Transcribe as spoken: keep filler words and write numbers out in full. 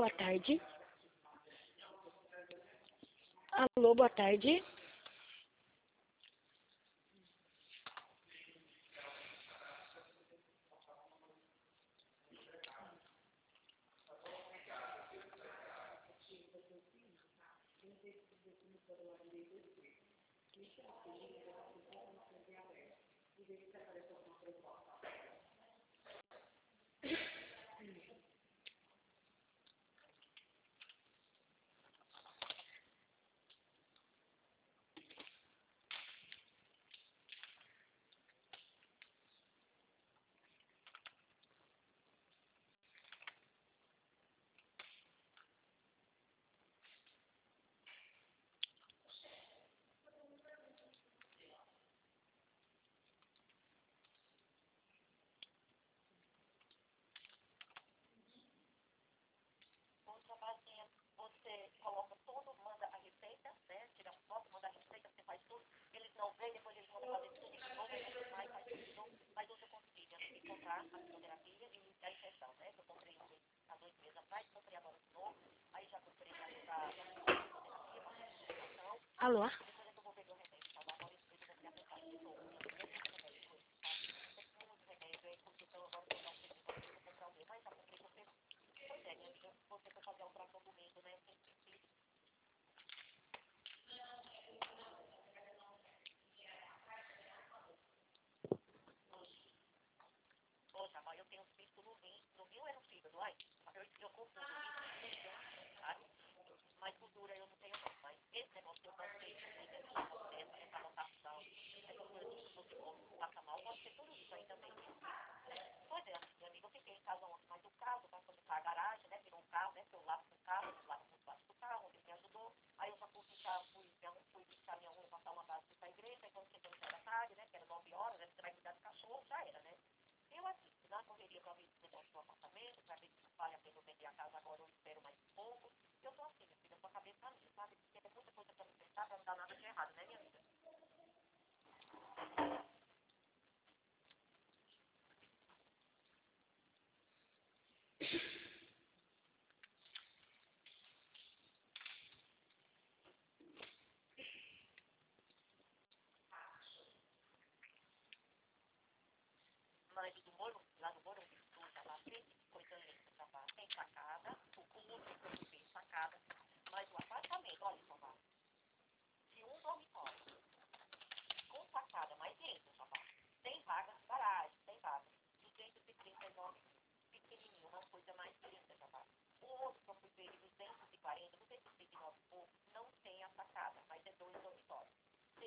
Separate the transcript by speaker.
Speaker 1: boa tarde. Alô, boa tarde.
Speaker 2: Você coloca tudo, manda a receita, né? Tira uma foto, manda a receita, você faz tudo. Eles não veem, depois eles mandam fazer tudo de novo, aí você vai, faz tudo de novo. Mas hoje eu consegui encontrar a fisioterapia e a injeção, né? Eu comprei há dois meses atrás, comprei agora de novo. Aí já comprei a fisioterapia, a
Speaker 1: Alô?
Speaker 2: depois é que eu vou pegar o remédio, tá? Agora eu vou ter aplicar de novo. Tem muito remédio hoje, sabe? Tem muito remédio, aí porque então agora eu vou dar um serviço pra você comprar o meu. Mas já comprei você. Pois é, minha amiga, você foi fazer um trato domingo, né? Poxa, mas eu tenho visto no rim, no rim é no fígado, ai, eu, eu confundo rim, sabe? Mas gordura eu não tenho não, mas esse negócio que eu passei, essa, essa anotação, essas coisas que você come, passa mal, pode ser tudo isso aí também. Pois é, minha amiga, eu fiquei em casa ontem, mas o carro, para começar a garagem, né, virou um carro, né, que eu lavo com o carro, eu lavo com o lado do carro, ele me ajudou, aí eu já fui ficar, fui, fui buscar minha unha, passar uma base para a igreja, aí quando chegou da tarde, né, que era nove horas, né, você vai cuidar do cachorro, já era, né. Eu assim, na correria para ver se negócio do apartamento, para ver se vale a pena eu vender a casa agora, eu espero mais um pouco. Eu tô assim, minha filha, com a cabeça minha, sabe? Porque é muita coisa para me pensar, para não dar nada de errado, né, minha amiga? Marido do molho?